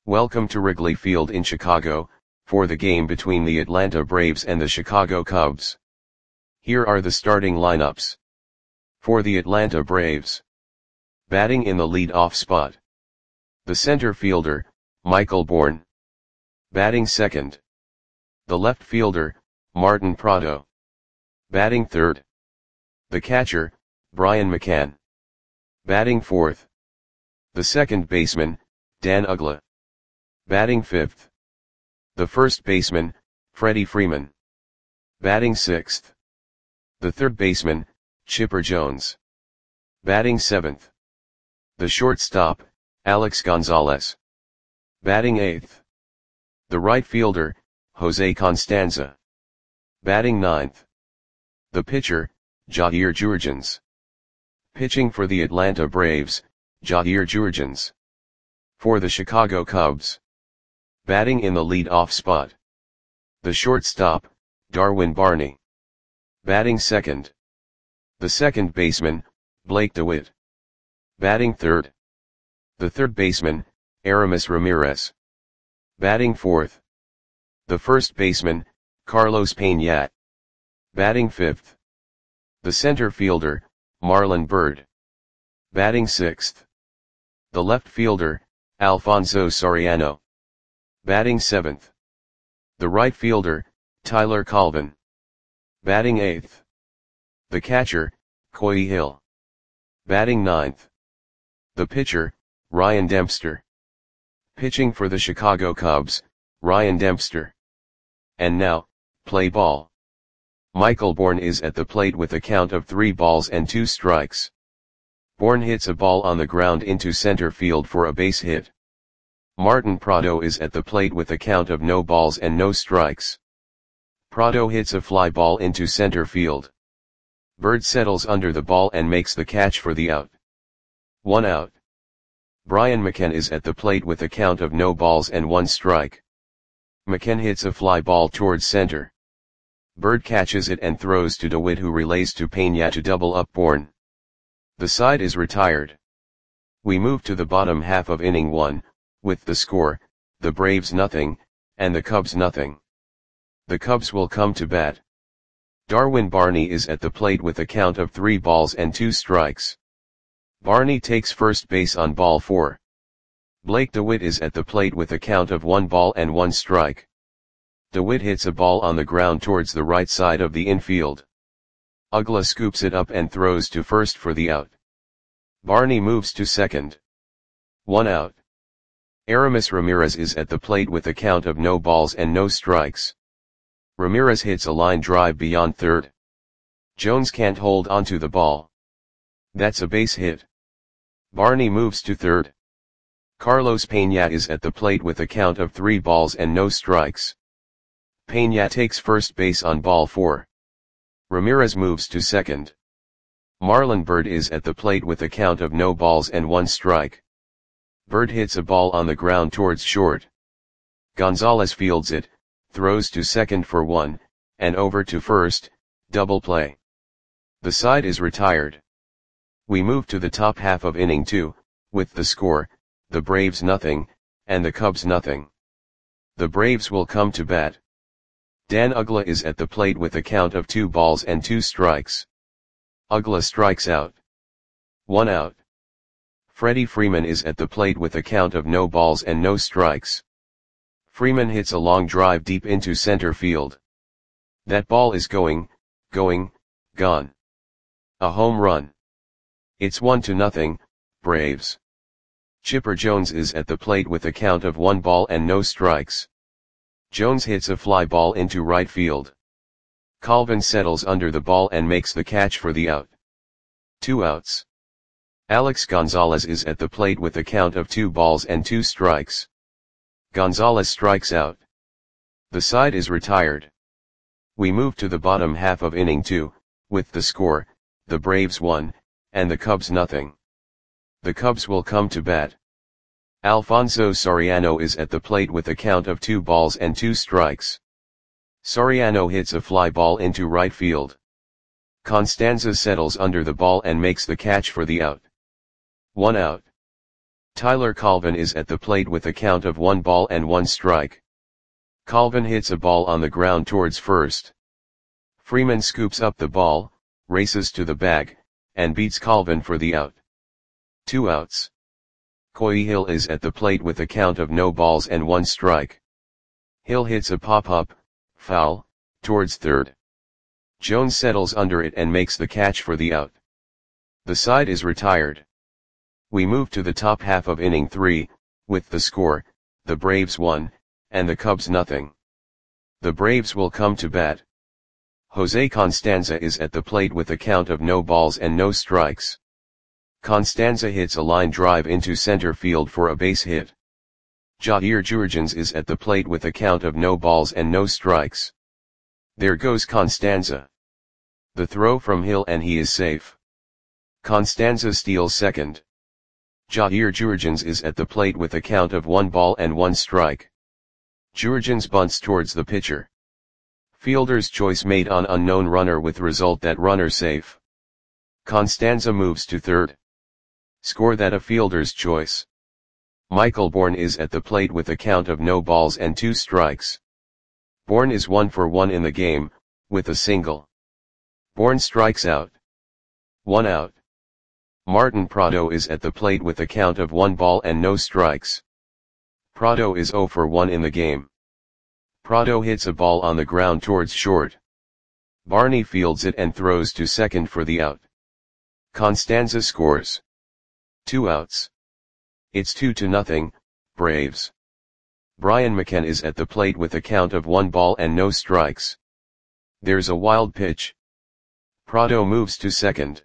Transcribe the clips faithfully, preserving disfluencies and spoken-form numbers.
Welcome to Wrigley Field in Chicago, for the game between the Atlanta Braves and the Chicago Cubs. Here are the starting lineups. For the Atlanta Braves. Batting in the lead-off spot. The center fielder, Michael Bourn. Batting second. The left fielder, Martin Prado. Batting third. The catcher, Brian McCann. Batting fourth. The second baseman, Dan Uggla. Batting fifth. The first baseman, Freddie Freeman. Batting sixth. The third baseman, Chipper Jones. Batting seventh. The shortstop, Alex Gonzalez. Batting eighth. The right fielder, Jose Constanza. Batting ninth. The pitcher, Jair Jurrjens. Pitching for the Atlanta Braves, Jair Jurrjens. For the Chicago Cubs. Batting in the lead-off spot. The shortstop, Darwin Barney. Batting second. The second baseman, Blake DeWitt. Batting third. The third baseman, Aramis Ramirez. Batting fourth. The first baseman, Carlos Peña. Batting fifth. The center fielder, Marlon Byrd. Batting sixth. The left fielder, Alfonso Soriano. Batting seventh. The right fielder, Tyler Colvin. Batting eighth. The catcher, Coy Hill. Batting ninth. The pitcher, Ryan Dempster. Pitching for the Chicago Cubs, Ryan Dempster. And now, play ball. Michael Bourn is at the plate with a count of three balls and two strikes. Bourn hits a ball on the ground into center field for a base hit. Martin Prado is at the plate with a count of no balls and no strikes. Prado hits a fly ball into center field. Byrd settles under the ball and makes the catch for the out. One out. Brian McCann is at the plate with a count of no balls and one strike. McCann hits a fly ball towards center. Byrd catches it and throws to DeWitt, who relays to Peña to double up Bourn. The side is retired. We move to the bottom half of inning one, with the score, the Braves nothing, and the Cubs nothing. The Cubs will come to bat. Darwin Barney is at the plate with a count of three balls and two strikes. Barney takes first base on ball four. Blake DeWitt is at the plate with a count of one ball and one strike. DeWitt hits a ball on the ground towards the right side of the infield. Uggla scoops it up and throws to first for the out. Barney moves to second. One out. Aramis Ramirez is at the plate with a count of no balls and no strikes. Ramirez hits a line drive beyond third. Jones can't hold onto the ball. That's a base hit. Barney moves to third. Carlos Peña is at the plate with a count of three balls and no strikes. Peña takes first base on ball four. Ramirez moves to second. Marlon Byrd is at the plate with a count of no balls and one strike. Byrd hits a ball on the ground towards short. Gonzalez fields it, throws to second for one, and over to first, double play. The side is retired. We move to the top half of inning two, with the score, the Braves nothing, and the Cubs nothing. The Braves will come to bat. Dan Uggla is at the plate with a count of two balls and two strikes. Uggla strikes out. One out. Freddie Freeman is at the plate with a count of no balls and no strikes. Freeman hits a long drive deep into center field. That ball is going, going, gone. A home run. It's one to nothing, Braves. Chipper Jones is at the plate with a count of one ball and no strikes. Jones hits a fly ball into right field. Colvin settles under the ball and makes the catch for the out. Two outs. Alex Gonzalez is at the plate with a count of two balls and two strikes. Gonzalez strikes out. The side is retired. We move to the bottom half of inning two, with the score, the Braves one, and the Cubs nothing. The Cubs will come to bat. Alfonso Soriano is at the plate with a count of two balls and two strikes. Soriano hits a fly ball into right field. Constanza settles under the ball and makes the catch for the out. One out. Tyler Colvin is at the plate with a count of one ball and one strike. Colvin hits a ball on the ground towards first. Freeman scoops up the ball, races to the bag, and beats Colvin for the out. Two outs. Coy Hill is at the plate with a count of no balls and one strike. Hill hits a pop-up, foul, towards third. Jones settles under it and makes the catch for the out. The side is retired. We move to the top half of inning three, with the score, the Braves one, and the Cubs nothing. The Braves will come to bat. Jose Constanza is at the plate with a count of no balls and no strikes. Constanza hits a line drive into center field for a base hit. Jair Jurrjens is at the plate with a count of no balls and no strikes. There goes Constanza. The throw from Hill and he is safe. Constanza steals second. Jair Jurrjens is at the plate with a count of one ball and one strike. Jurrjens bunts towards the pitcher. Fielder's choice made on unknown runner with result that runner safe. Constanza moves to third. Score that a fielder's choice. Michael Bourn is at the plate with a count of no balls and two strikes. Bourn is one for one in the game, with a single. Bourn strikes out. One out. Martin Prado is at the plate with a count of one ball and no strikes. Prado is zero for one in the game. Prado hits a ball on the ground towards short. Barney fields it and throws to second for the out. Constanza scores. Two outs. It's two to nothing, Braves. Brian McCann is at the plate with a count of one ball and no strikes. There's a wild pitch. Prado moves to second.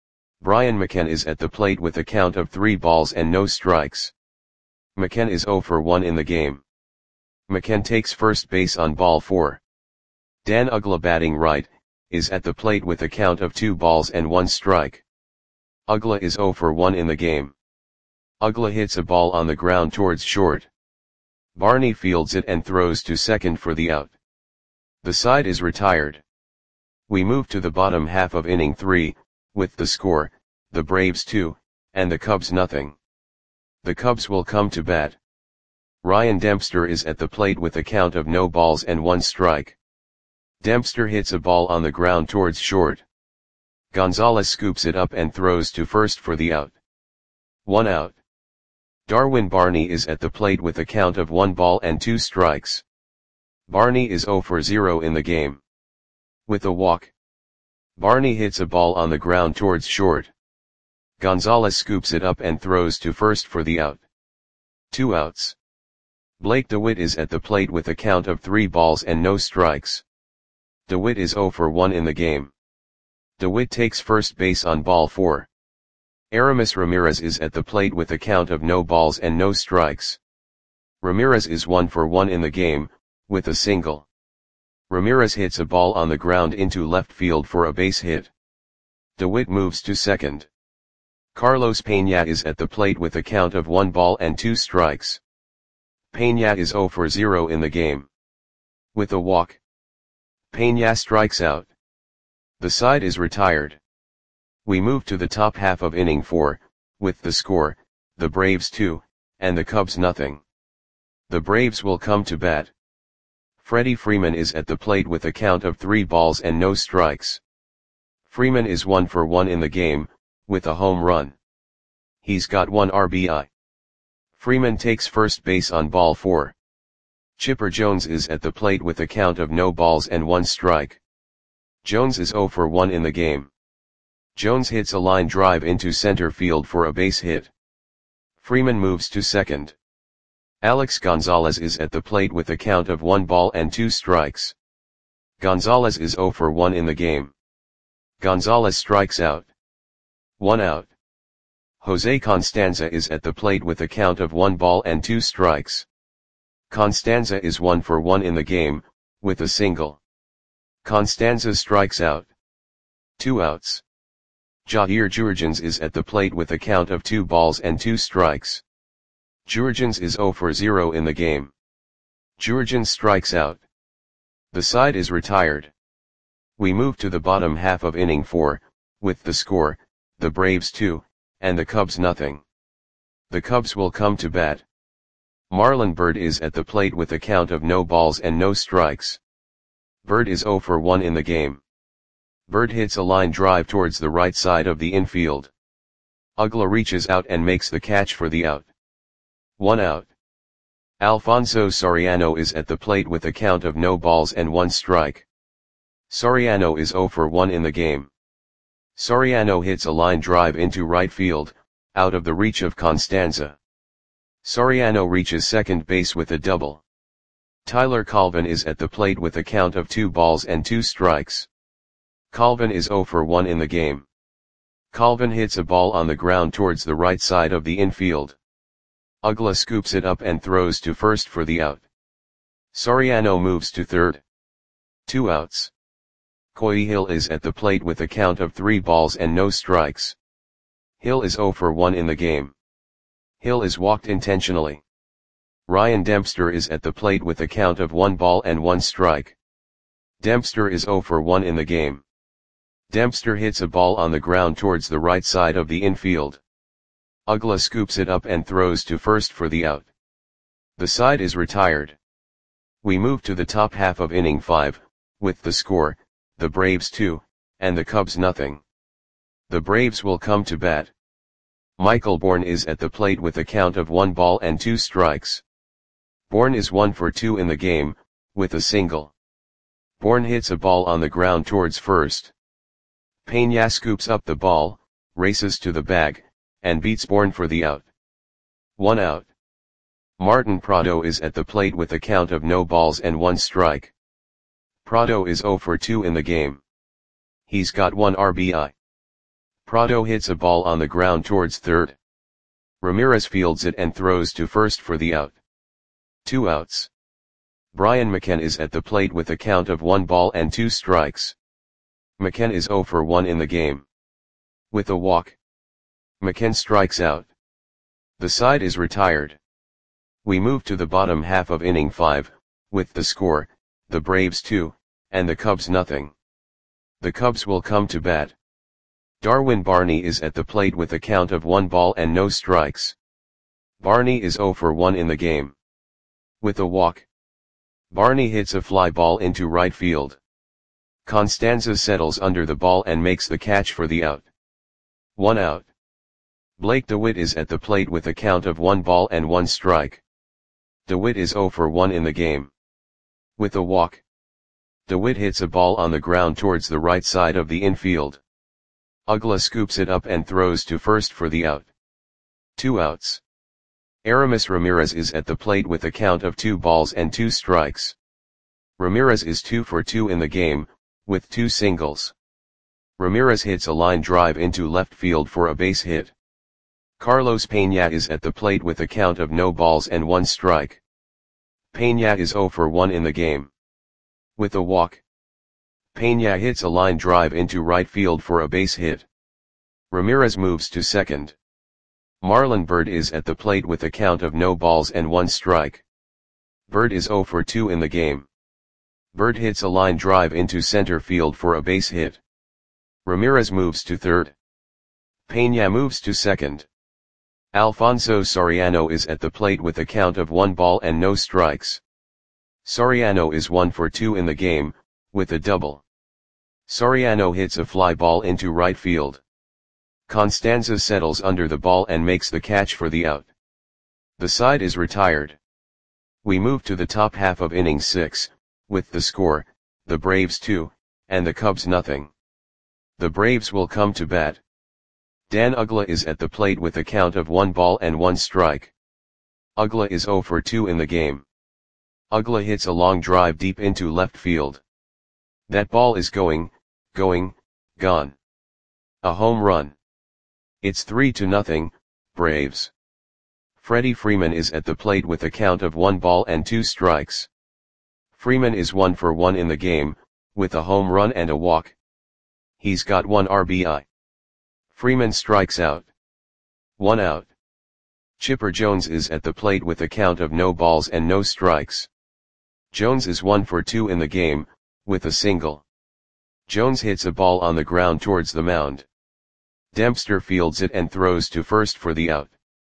Brian McCann is at the plate with a count of three balls and no strikes. McCann is zero for one in the game. McCann takes first base on ball four. Dan Uggla, batting right, is at the plate with a count of two balls and one strike. Uggla is zero for one in the game. Uggla hits a ball on the ground towards short. Barney fields it and throws to second for the out. The side is retired. We move to the bottom half of inning three, with the score, the Braves two, and the Cubs nothing. The Cubs will come to bat. Ryan Dempster is at the plate with a count of no balls and one strike. Dempster hits a ball on the ground towards short. Gonzalez scoops it up and throws to first for the out. One out. Darwin Barney is at the plate with a count of one ball and two strikes. Barney is zero for zero in the game. With a walk. Barney hits a ball on the ground towards short. Gonzalez scoops it up and throws to first for the out. Two outs. Blake DeWitt is at the plate with a count of three balls and no strikes. DeWitt is zero for one in the game. DeWitt takes first base on ball four. Aramis Ramirez is at the plate with a count of no balls and no strikes. Ramirez is one for one in the game, with a single. Ramirez hits a ball on the ground into left field for a base hit. DeWitt moves to second. Carlos Peña is at the plate with a count of one ball and two strikes. Peña is zero for zero in the game. With a walk. Peña strikes out. The side is retired. We move to the top half of inning four, with the score, the Braves two, and the Cubs nothing. The Braves will come to bat. Freddie Freeman is at the plate with a count of three balls and no strikes. Freeman is one for one in the game, with a home run. He's got one R B I. Freeman takes first base on ball four. Chipper Jones is at the plate with a count of no balls and one strike. Jones is zero for one in the game. Jones hits a line drive into center field for a base hit. Freeman moves to second. Alex Gonzalez is at the plate with a count of one ball and two strikes. Gonzalez is zero for one in the game. Gonzalez strikes out. One out. Jose Constanza is at the plate with a count of one ball and two strikes. Constanza is one for one in the game, with a single. Constanza strikes out. Two outs. Jair Jurrjens is at the plate with a count of two balls and two strikes. Jurrjens is zero for zero in the game. Jurrjens strikes out. The side is retired. We move to the bottom half of inning four, with the score, the Braves two, and the Cubs nothing. The Cubs will come to bat. Marlon Byrd is at the plate with a count of no balls and no strikes. Byrd is oh for one in the game. Byrd hits a line drive towards the right side of the infield. Uggla reaches out and makes the catch for the out. One out. Alfonso Soriano is at the plate with a count of no balls and one strike. Soriano is oh for one in the game. Soriano hits a line drive into right field, out of the reach of Constanza. Soriano reaches second base with a double. Tyler Colvin is at the plate with a count of two balls and two strikes. Colvin is oh for one in the game. Colvin hits a ball on the ground towards the right side of the infield. Uggla scoops it up and throws to first for the out. Soriano moves to third. Two outs. Coy Hill is at the plate with a count of three balls and no strikes. Hill is oh for one in the game. Hill is walked intentionally. Ryan Dempster is at the plate with a count of one ball and one strike. Dempster is oh for one in the game. Dempster hits a ball on the ground towards the right side of the infield. Uggla scoops it up and throws to first for the out. The side is retired. We move to the top half of inning five, with the score, the Braves two, and the Cubs nothing. The Braves will come to bat. Michael Bourne is at the plate with a count of one ball and two strikes. Bourne is one for two in the game, with a single. Bourne hits a ball on the ground towards first. Peña scoops up the ball, races to the bag, and beats Bourne for the out. One out. Martin Prado is at the plate with a count of no balls and one strike. Prado is oh for two in the game. He's got one R B I. Prado hits a ball on the ground towards third. Ramirez fields it and throws to first for the out. Two outs. Brian McKenna is at the plate with a count of one ball and two strikes. McKenna is oh for one in the game. With a walk, McKenna strikes out. The side is retired. We move to the bottom half of inning five, with the score, the Braves two, and the Cubs nothing. The Cubs will come to bat. Darwin Barney is at the plate with a count of one ball and no strikes. Barney is oh for one in the game. With a walk, Barney hits a fly ball into right field. Constanza settles under the ball and makes the catch for the out. One out. Blake DeWitt is at the plate with a count of one ball and one strike. DeWitt is oh for one in the game. With a walk, DeWitt hits a ball on the ground towards the right side of the infield. Uggla scoops it up and throws to first for the out. Two outs. Aramis Ramirez is at the plate with a count of two balls and two strikes. Ramirez is two for two in the game, with two singles. Ramirez hits a line drive into left field for a base hit. Carlos Peña is at the plate with a count of no balls and one strike. Peña is oh for one in the game. With a walk, Peña hits a line drive into right field for a base hit. Ramirez moves to second. Marlon Byrd is at the plate with a count of no balls and one strike. Byrd is oh for two in the game. Byrd hits a line drive into center field for a base hit. Ramirez moves to third. Peña moves to second. Alfonso Soriano is at the plate with a count of one ball and no strikes. Soriano is one for two in the game, with a double. Soriano hits a fly ball into right field. Constanza settles under the ball and makes the catch for the out. The side is retired. We move to the top half of inning six, with the score, the Braves two, and the Cubs nothing. The Braves will come to bat. Dan Uggla is at the plate with a count of one ball and one strike. Uggla is oh for two in the game. Uggla hits a long drive deep into left field. That ball is going, going, gone. A home run. It's three to nothing, Braves. Freddie Freeman is at the plate with a count of one ball and two strikes. Freeman is one for one in the game, with a home run and a walk. He's got one R B I. Freeman strikes out. One out. Chipper Jones is at the plate with a count of no balls and no strikes. Jones is one for two in the game, with a single. Jones hits a ball on the ground towards the mound. Dempster fields it and throws to first for the out.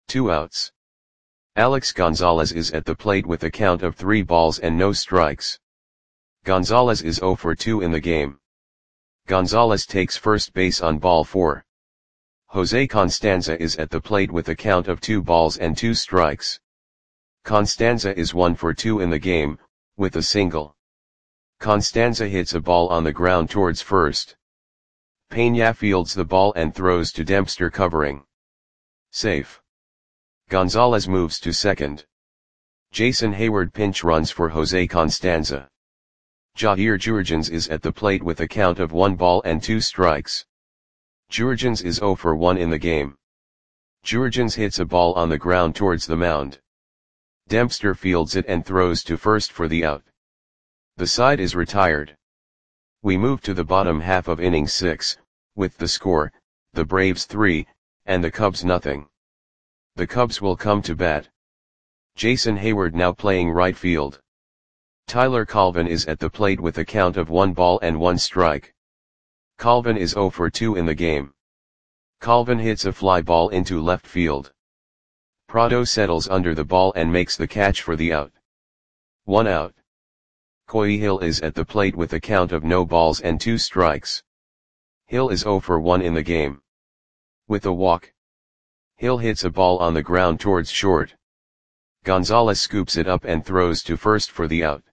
Two outs. Alex Gonzalez is at the plate with a count of three balls and no strikes. Gonzalez is zero for two in the game. Gonzalez takes first base on ball four. Jose Constanza is at the plate with a count of two balls and two strikes. Constanza is one for two in the game, with a single. Constanza hits a ball on the ground towards first. Peña fields the ball and throws to Dempster covering. Safe. Gonzalez moves to second. Jason Hayward pinch runs for Jose Constanza. Jair Jurgens is at the plate with a count of one ball and two strikes. Jurgens is zero for one in the game. Jurgens hits a ball on the ground towards the mound. Dempster fields it and throws to first for the out. The side is retired. We move to the bottom half of inning six, with the score, the Braves three, and the Cubs nothing. The Cubs will come to bat. Jason Hayward now playing right field. Tyler Colvin is at the plate with a count of one ball and one strike. Colvin is zero for two in the game. Colvin hits a fly ball into left field. Prado settles under the ball and makes the catch for the out. One out. Coy Hill is at the plate with a count of no balls and two strikes. Hill is zero for one in the game. With a walk. Hill hits a ball on the ground towards short. Gonzalez scoops it up and throws to first for the out.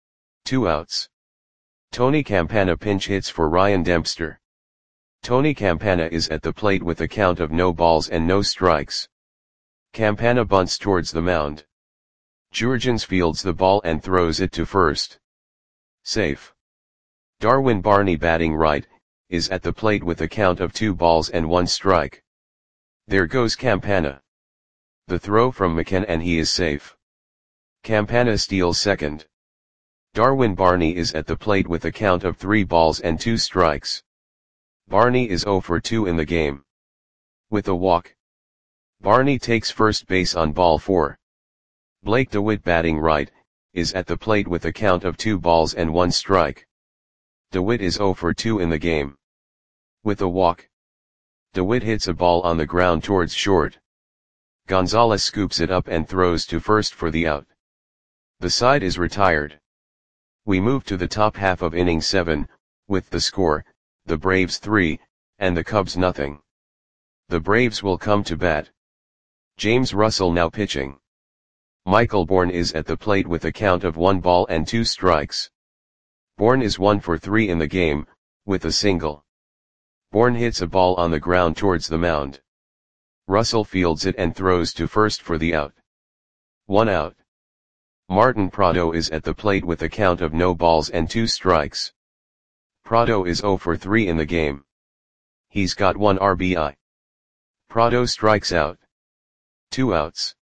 Two outs. Tony Campana pinch hits for Ryan Dempster. Tony Campana is at the plate with a count of no balls and no strikes. Campana bunts towards the mound. Jurgens fields the ball and throws it to first. Safe. Darwin Barney batting right, is at the plate with a count of two balls and one strike. There goes Campana. The throw from McKen and he is safe. Campana steals second. Darwin Barney is at the plate with a count of three balls and two strikes. Barney is zero for two in the game. With a walk. Barney takes first base on ball four. Blake DeWitt batting right, is at the plate with a count of two balls and one strike. DeWitt is zero for two in the game. With a walk. DeWitt hits a ball on the ground towards short. Gonzalez scoops it up and throws to first for the out. The side is retired. We move to the top half of inning seven, with the score, the Braves three, and the Cubs nothing. The Braves will come to bat. James Russell now pitching. Michael Bourne is at the plate with a count of one ball and two strikes. Bourne is one for three in the game, with a single. Bourne hits a ball on the ground towards the mound. Russell fields it and throws to first for the out. One out. Martin Prado is at the plate with a count of no balls and two strikes. Prado is zero for three in the game. He's got one R B I. Prado strikes out. Two outs.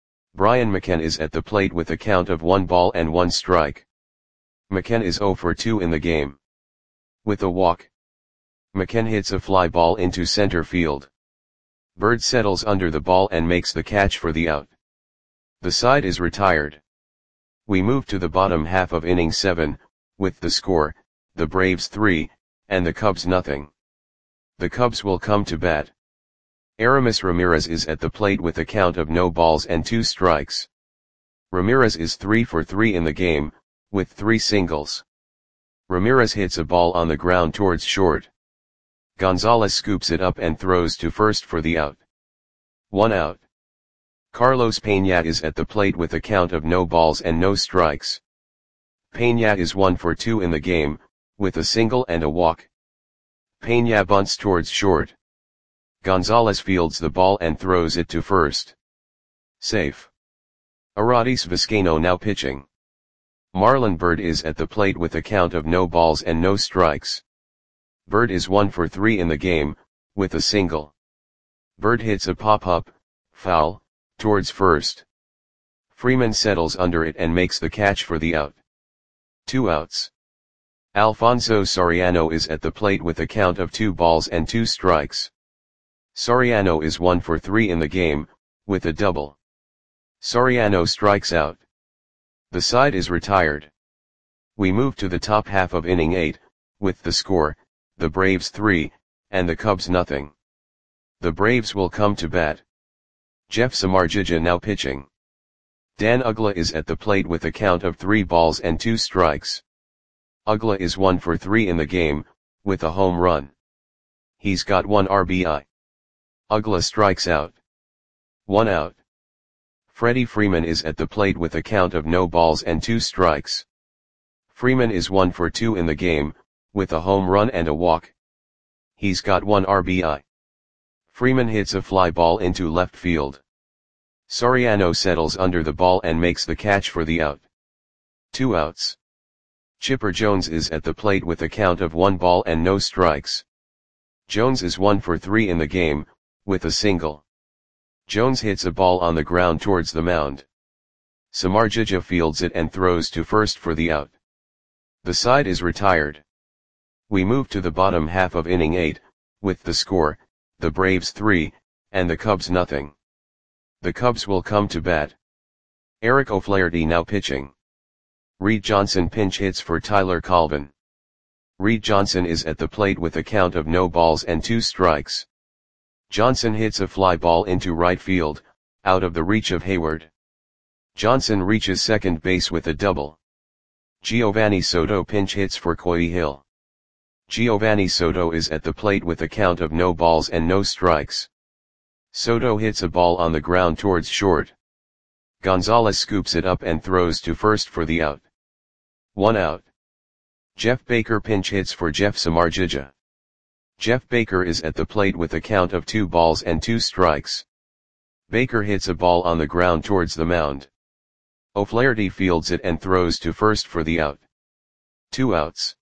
Brian McKen is at the plate with a count of one ball and one strike. McKen is zero for two in the game. With a walk. McKen hits a fly ball into center field. Bird settles under the ball and makes the catch for the out. The side is retired. We move to the bottom half of inning seven, with the score, the Braves three, and the Cubs nothing. The Cubs will come to bat. Aramis Ramirez is at the plate with a count of no balls and two strikes. Ramirez is three for three in the game, with three singles. Ramirez hits a ball on the ground towards short. Gonzalez scoops it up and throws to first for the out. One out. Carlos Peña is at the plate with a count of no balls and no strikes. Peña is one for two in the game, with a single and a walk. Peña bunts towards short. Gonzalez fields the ball and throws it to first. Safe. Aradis Vizcaino now pitching. Marlon Byrd is at the plate with a count of no balls and no strikes. Byrd is one for three in the game, with a single. Byrd hits a pop-up, foul, towards first. Freeman settles under it and makes the catch for the out. Two outs. Alfonso Soriano is at the plate with a count of two balls and two strikes. Soriano is one for three in the game, with a double. Soriano strikes out. The side is retired. We move to the top half of inning eight, with the score, the Braves three, and the Cubs nothing. The Braves will come to bat. Jeff Samardzija now pitching. Dan Uggla is at the plate with a count of three balls and two strikes. Uggla is one for three in the game, with a home run. He's got one R B I. Uggla strikes out. One out. Freddie Freeman is at the plate with a count of no balls and two strikes. Freeman is one for two in the game, with a home run and a walk. He's got one R B I. Freeman hits a fly ball into left field. Soriano settles under the ball and makes the catch for the out. Two outs. Chipper Jones is at the plate with a count of one ball and no strikes. Jones is one for three in the game, with a single. Jones hits a ball on the ground towards the mound. Samardzija fields it and throws to first for the out. The side is retired. We move to the bottom half of inning eight, with the score, the Braves three, and the Cubs nothing. The Cubs will come to bat. Eric O'Flaherty now pitching. Reed Johnson pinch hits for Tyler Colvin. Reed Johnson is at the plate with a count of no balls and two strikes. Johnson hits a fly ball into right field, out of the reach of Hayward. Johnson reaches second base with a double. Giovanni Soto pinch hits for Coy Hill. Giovanni Soto is at the plate with a count of no balls and no strikes. Soto hits a ball on the ground towards short. Gonzalez scoops it up and throws to first for the out. One out. Jeff Baker pinch hits for Jeff Samardzija. Jeff Baker is at the plate with a count of two balls and two strikes. Baker hits a ball on the ground towards the mound. O'Flaherty fields it and throws to first for the out. Two outs.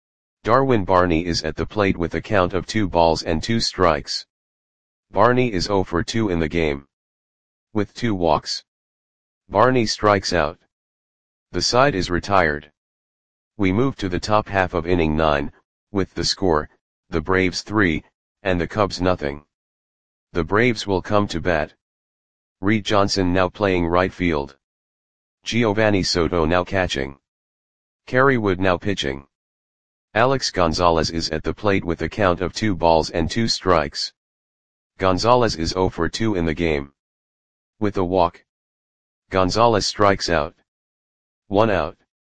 Darwin Barney is at the plate with a count of two balls and two strikes. Barney is zero for two in the game, with two walks. Barney strikes out. The side is retired. We move to the top half of inning nine, with the score, the Braves three, and the Cubs nothing. The Braves will come to bat. Reed Johnson now playing right field. Giovanni Soto now catching. Kerry Wood now pitching. Alex Gonzalez is at the plate with a count of two balls and two strikes. Gonzalez is zero for two in the game, with a walk. Gonzalez strikes out. One out.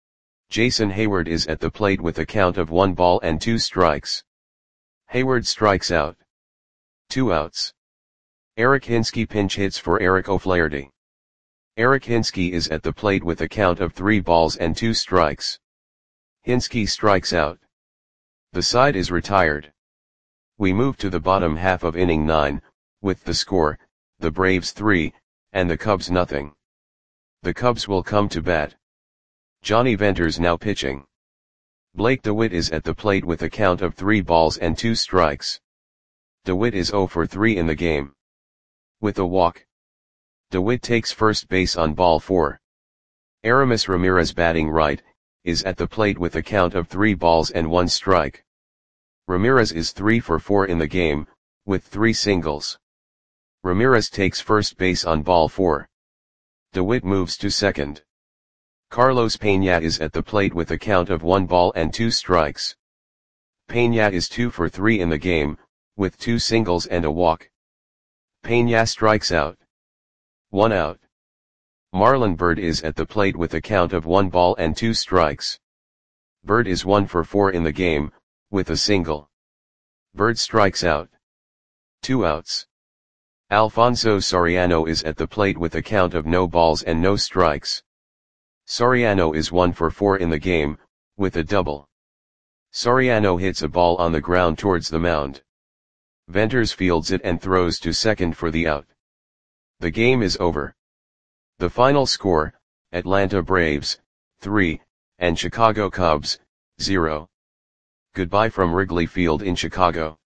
Jason Hayward is at the plate with a count of one ball and two strikes. Hayward strikes out. Two outs. Eric Hinske pinch hits for Eric O'Flaherty. Eric Hinske is at the plate with a count of three balls and two strikes. Hinske strikes out. The side is retired. We move to the bottom half of inning nine, with the score, the Braves three, and the Cubs nothing. The Cubs will come to bat. Johnny Venters now pitching. Blake DeWitt is at the plate with a count of three balls and two strikes. DeWitt is zero for three in the game, with a walk. DeWitt takes first base on ball four. Aramis Ramirez batting right, is at the plate with a count of three balls and one strike. Ramirez is three for four in the game, with three singles. Ramirez takes first base on ball four. DeWitt moves to second. Carlos Peña is at the plate with a count of one ball and two strikes. Peña is two for three in the game, with two singles and a walk. Peña strikes out. One out. Marlon Byrd is at the plate with a count of one ball and two strikes. Byrd is one for four in the game, with a single. Byrd strikes out. Two outs. Alfonso Soriano is at the plate with a count of no balls and no strikes. Soriano is one for four in the game, with a double. Soriano hits a ball on the ground towards the mound. Venters fields it and throws to second for the out. The game is over. The final score, Atlanta Braves, three, and Chicago Cubs, zero. Goodbye from Wrigley Field in Chicago.